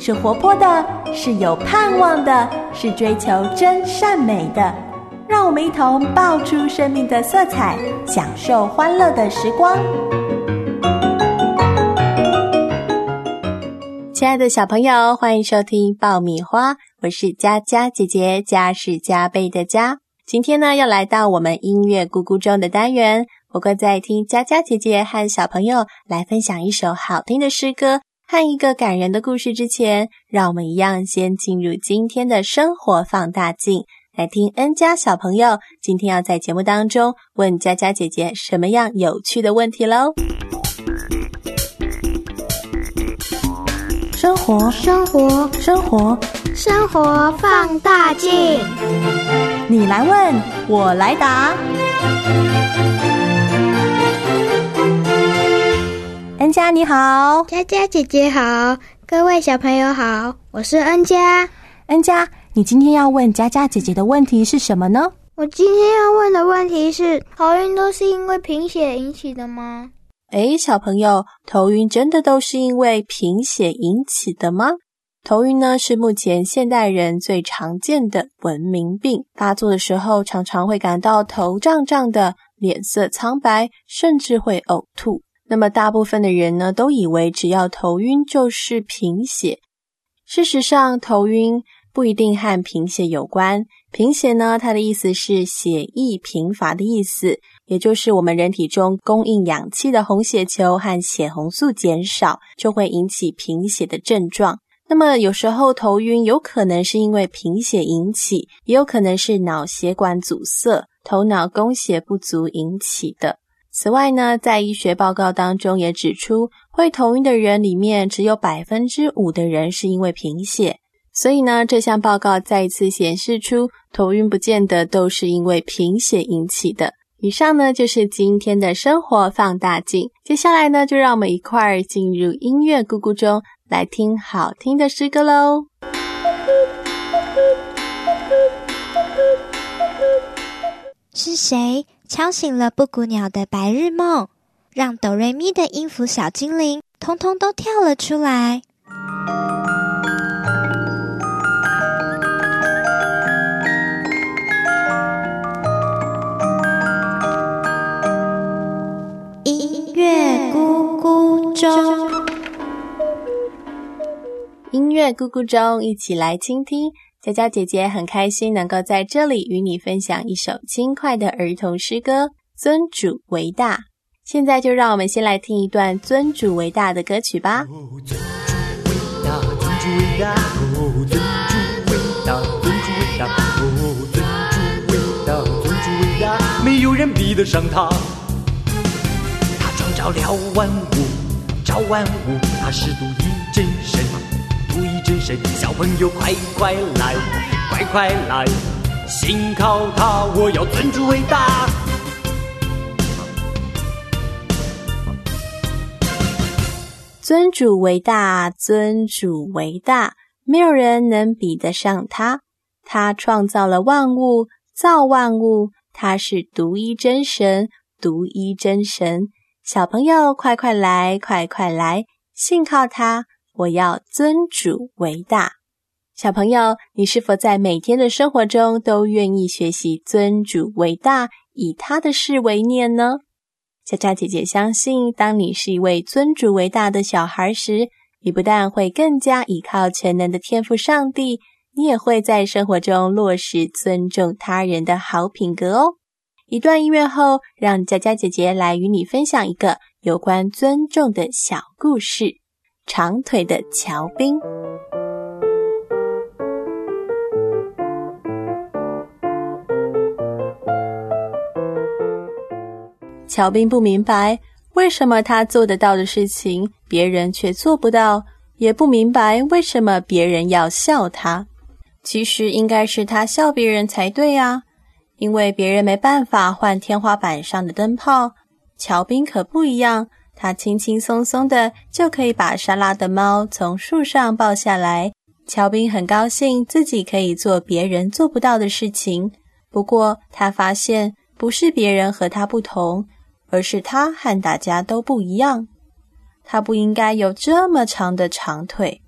是活泼的，是有盼望的，是追求真善美的。让我们一同爆出生命的色彩，享受欢乐的时光。亲爱的小朋友，欢迎收听爆米花，我是佳佳姐姐，佳是加倍的佳。今天呢，要来到我们音乐咕咕钟的单元，不过在听佳佳姐姐和小朋友来分享一首好听的诗歌和一个感人的故事之前，让我们一样先进入今天的生活放大镜，来听恩佳小朋友今天要在节目当中问佳佳姐姐什么样有趣的问题咯。 生活放大镜， 你来问，我来答。恩佳你好。 佳佳姐姐好，各位小朋友好，我是恩佳。 恩佳，你今天要问佳佳姐姐的问题是什么呢？ 我今天要问的问题是，头晕都是因为贫血引起的吗？ 小朋友，头晕真的都是因为贫血引起的吗？头晕呢，是目前现代人最常见的文明病，发作的时候常常会感到头胀胀的，脸色苍白，甚至会呕吐。那么大部分的人呢，都以为只要头晕就是贫血。事实上，头晕不一定和贫血有关。贫血呢，它的意思是血液贫乏的意思，也就是我们人体中供应氧气的红血球和血红素减少，就会引起贫血的症状。那么有时候头晕有可能是因为贫血引起，也有可能是脑血管阻塞、头脑供血不足引起的。此外呢，在医学报告当中也指出，会头晕的人里面只有 5% 的人是因为贫血。所以呢，这项报告再一次显示出，头晕不见得都是因为贫血引起的。以上呢，就是今天的生活放大镜。接下来呢，就让我们一块儿进入音乐咕咕钟，来听好听的诗歌咯。 是谁敲醒了布谷鸟的白日梦，让哆瑞咪的音符小精灵通通都跳了出来？音乐咕咕钟， 音乐咕咕钟，一起来倾听。佳佳姐姐很开心能够在这里与你分享一首轻快的儿童诗歌《尊主为大》。现在就让我们先来听一段尊主为大的歌曲吧。 尊主为大，尊主为大，尊主为大，尊主为大，尊主为大，没有人比得上他。他创造了万物，造万物，他是独一真神，独一真神。小朋友快快来，快快来，信靠他，我要尊主为大。 尊主为大，尊主为大，没有人能比得上他。他创造了万物，造万物，他是独一真神，独一真神。小朋友快快来，快快来，信靠他，我要尊主为大。小朋友，你是否在每天的生活中都愿意学习尊主为大，以他的事为念呢？佳佳姐姐相信，当你是一位尊主为大的小孩时，你不但会更加依靠全能的天父上帝，你也会在生活中落实尊重他人的好品格哦。一段音乐后，让佳佳姐姐来与你分享一个有关尊重的小故事。长腿的乔宾。乔宾不明白，为什么他做得到的事情，别人却做不到，也不明白为什么别人要笑他。其实应该是他笑别人才对啊，因为别人没办法换天花板上的灯泡，乔宾可不一样，他轻轻松松的就可以把莎拉的猫从树上抱下来。乔宾很高兴自己可以做别人做不到的事情，不过他发现不是别人和他不同，而是他和大家都不一样。他不应该有这么长的长腿，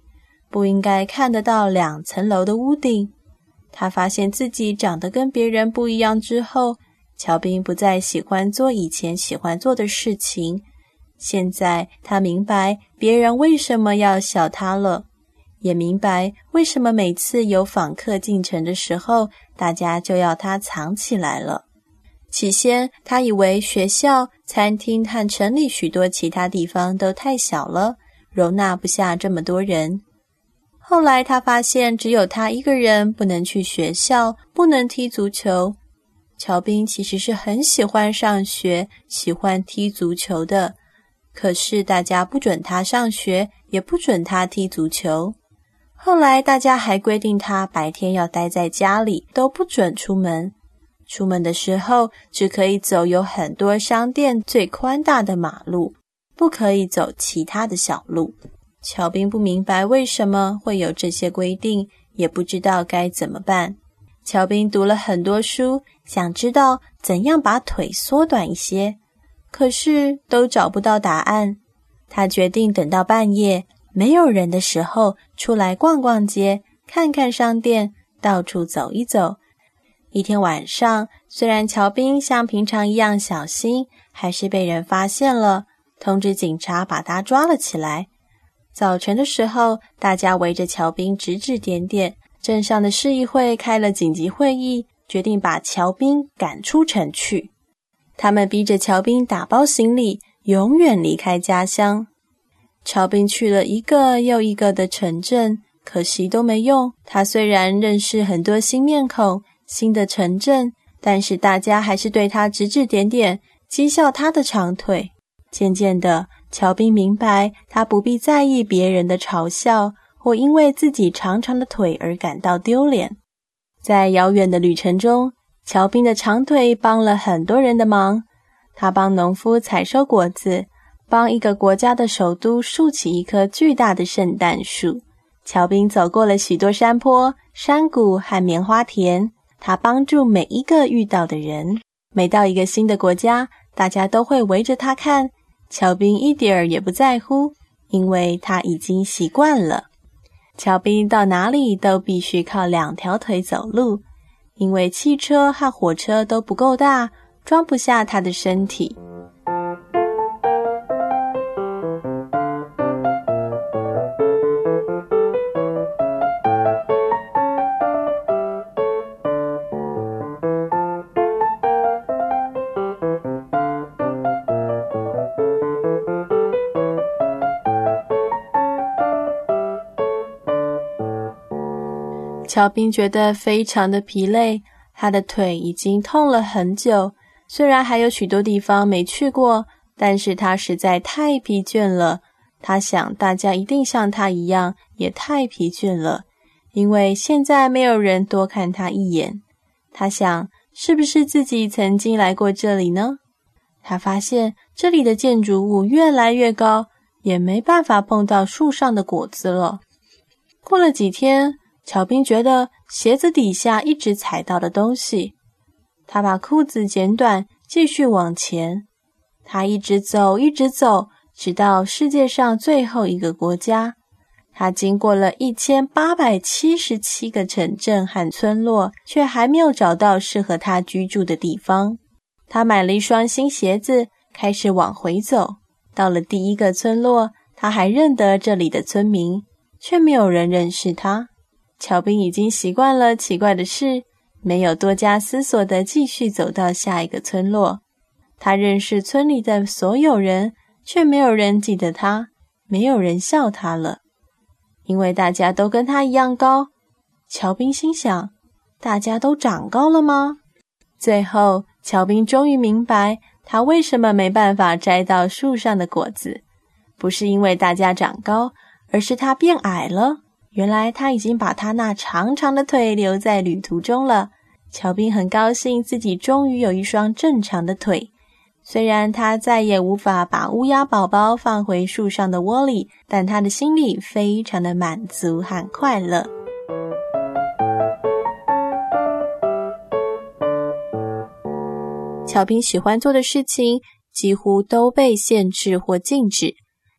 不应该看得到2层楼的屋顶。他发现自己长得跟别人不一样之后，乔宾不再喜欢做以前喜欢做的事情。现在他明白别人为什么要笑他了，也明白为什么每次有访客进城的时候，大家就要他藏起来了。起先他以为学校、餐厅和城里许多其他地方都太小了，容纳不下这么多人。后来他发现只有他一个人不能去学校，不能踢足球。乔宾其实是很喜欢上学，喜欢踢足球的，可是大家不准他上学，也不准他踢足球。后来大家还规定他白天要待在家里，都不准出门。出门的时候只可以走有很多商店最宽大的马路，不可以走其他的小路。乔宾不明白为什么会有这些规定，也不知道该怎么办。乔宾读了很多书，想知道怎样把腿缩短一些，可是都找不到答案。他决定等到半夜没有人的时候出来逛逛街，看看商店，到处走一走。一天晚上，虽然乔宾像平常一样小心，还是被人发现了，通知警察把他抓了起来。早晨的时候，大家围着乔宾指指点点，镇上的市议会开了紧急会议，决定把乔宾赶出城去。他们逼着乔宾打包行李，永远离开家乡。乔宾去了一个又一个的城镇，可惜都没用。他虽然认识很多新面孔、新的城镇，但是大家还是对他指指点点，讥笑他的长腿。渐渐的，乔宾明白他不必在意别人的嘲笑，或因为自己长长的腿而感到丢脸。在遥远的旅程中，乔宾的长腿帮了很多人的忙。他帮农夫采收果子，帮一个国家的首都竖起一棵巨大的圣诞树。乔宾走过了许多山坡、山谷和棉花田，他帮助每一个遇到的人。每到一个新的国家，大家都会围着他看，乔宾一点儿也不在乎，因为他已经习惯了。乔宾到哪里都必须靠2条腿走路，因为汽车和火车都不够大，装不下他的身体。乔宾觉得非常的疲累，他的腿已经痛了很久，虽然还有许多地方没去过，但是他实在太疲倦了。他想大家一定像他一样也太疲倦了，因为现在没有人多看他一眼。他想，是不是自己曾经来过这里呢？他发现这里的建筑物越来越高，也没办法碰到树上的果子了。过了几天，乔宾觉得鞋子底下一直踩到的东西，他把裤子剪短，继续往前。他一直走，一直走，直到世界上最后一个国家。他经过了1877个城镇和村落，却还没有找到适合他居住的地方。他买了一双新鞋子，开始往回走。到了第一个村落，他还认得这里的村民，却没有人认识他。乔宾已经习惯了奇怪的事，没有多加思索地继续走到下一个村落。他认识村里的所有人，却没有人记得他，没有人笑他了，因为大家都跟他一样高。乔宾心想，大家都长高了吗？最后，乔宾终于明白，他为什么没办法摘到树上的果子，不是因为大家长高，而是他变矮了。原来他已经把他那长长的腿留在旅途中了。乔宾很高兴自己终于有一双正常的腿，虽然他再也无法把乌鸦宝宝放回树上的窝里，但他的心里非常的满足和快乐。乔宾喜欢做的事情几乎都被限制或禁止，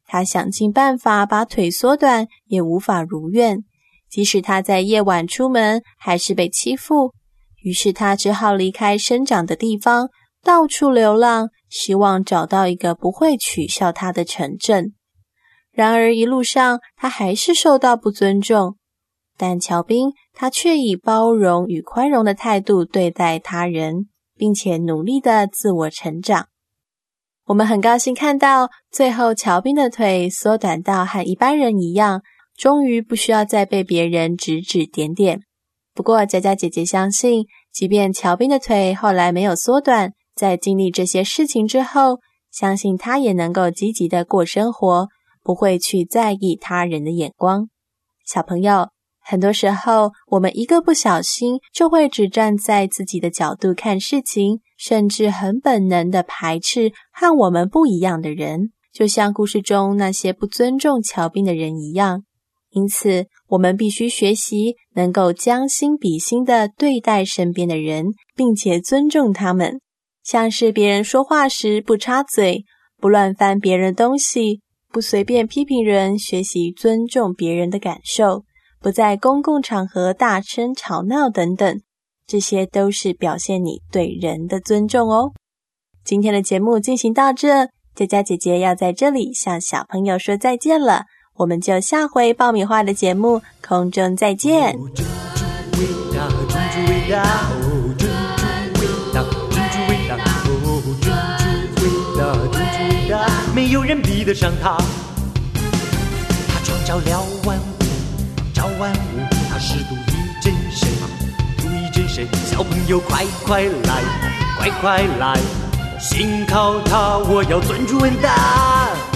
他想尽办法把腿缩短，也无法如愿。即使他在夜晚出门，还是被欺负。于是他只好离开生长的地方，到处流浪，希望找到一个不会取笑他的城镇。然而一路上，他还是受到不尊重。但乔宾他却以包容与宽容的态度对待他人，并且努力的自我成长。我们很高兴看到最后乔宾的腿缩短到和一般人一样，终于不需要再被别人指指点点。不过佳佳姐姐相信，即便乔宾的腿后来没有缩短，在经历这些事情之后，相信他也能够积极的过生活，不会去在意他人的眼光。小朋友，很多时候我们一个不小心就会只站在自己的角度看事情，甚至很本能的排斥和我们不一样的人，就像故事中那些不尊重乔宾的人一样。因此我们必须学习能够将心比心的对待身边的人，并且尊重他们，像是别人说话时不插嘴，不乱翻别人的东西，不随便批评人，学习尊重别人的感受，不在公共场合大声吵闹等等，这些都是表现你对人的尊重哦。今天的节目进行到这，佳佳姐姐要在这里向小朋友说再见了，我们就下回爆米花的节目空中再见。 珍珠伟大，珍珠伟大，哦，珍珠伟大，珍珠伟大，哦，珍珠伟大，珍珠伟大，没有人比得上他。他创造了万物，造万物，他是独一真神，独一真神。小朋友快快来，快快来，信靠他，我要尊主伟大。